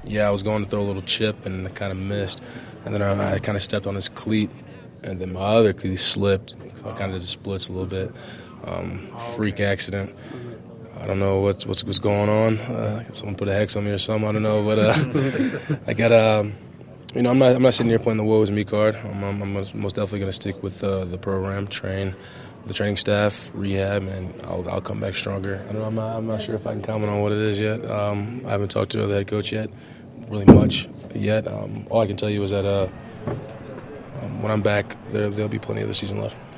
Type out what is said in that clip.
Yeah, I was going to throw a little chip and I kind of missed, and then I kind of stepped on his cleat, and then my other cleat slipped, so I kind of just splits a little bit. Freak accident. I don't know what's going on. Someone put a hex on me or something. I don't know, but I got I'm not sitting here playing the woe is me card. I'm most definitely going to stick with the program, train, the training staff, rehab, and I'll come back stronger. I don't know, I'm not sure if I can comment on what it is yet. I haven't talked to the head coach yet, really much yet. All I can tell you is that when I'm back, there'll be plenty of the season left.